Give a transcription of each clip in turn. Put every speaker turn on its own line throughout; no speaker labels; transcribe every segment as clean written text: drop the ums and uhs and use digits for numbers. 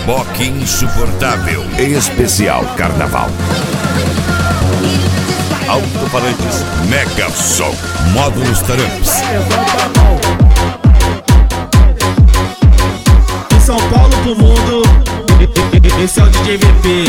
reboque insuportável. Especial Carnaval. Alto-falantes Mega Som. Módulos Taramps.
De São Paulo pro mundo, esse é o DJ VP.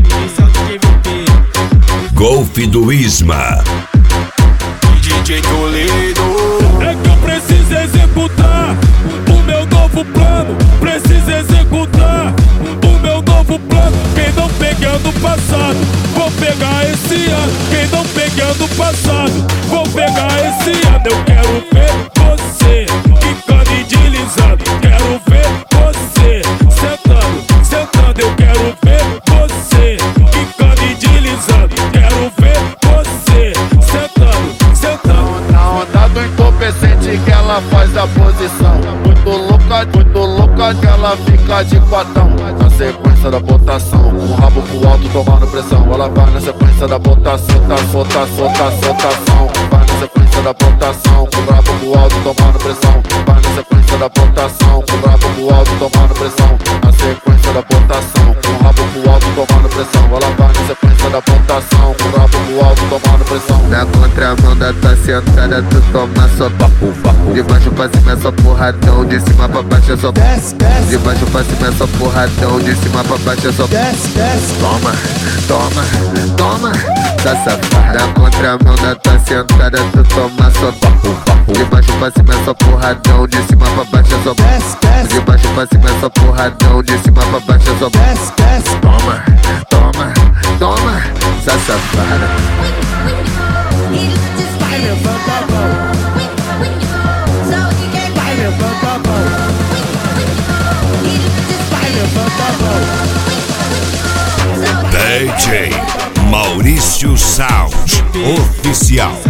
Golf do Isma.
DJ Toledo. É que eu preciso executar o meu novo plano. Preciso executar o meu novo plano. Quem não pegar no passado, vou pegar esse ano. Quem não pegar no passado, vou pegar esse ano. Eu quero ver você quicando e deslizando. Quero ver você sentando, sentando. Eu quero ver você quicando e deslizando. Quero ver você sentando, sentando.
Na onda do entorpecente que ela faz a posição. Muito louca que ela fica de quatão. Na sequência da botação, com o rabo pro alto tomando pressão. Ela vai na sequência da botação, sotação. Vai na sequência da botação, com o rabo pro alto tomando pressão. Vai na sequência da botação, com o rabo pro alto tomando pressão. Na sequência da botação, com o rabo pro alto tomando pressão. Ela vai na sequência da botação, com o rabo pro alto tomando pressão.
Na contramão da tua sentada, tu toma só papo. De baixo pra cima é só porradão, de cima pra baixo é só desce. De baixo pra cima é só porradão, de cima pra baixo é só desce. Toma, tá safada. Na contramão da tua sentada, tu toma só papo. De baixo pra cima é só porradão, de cima pra baixo é só desce. De baixo pra cima é só porradão, de cima pra baixo é só desce. Toma, tá safada.
Vai levanta a mão. Vai levanta a mão. Vai levanta a mão.
DJ Maurício Sound Oficial.